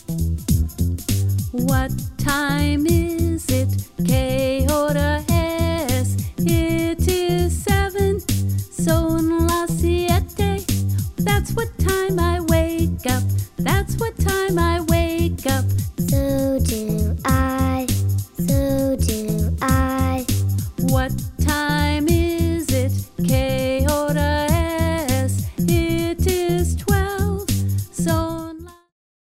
What time is it? K hora es. It is 7. Son las siete. That's what time I wake up. That's what time I wake up. So do I. So do I.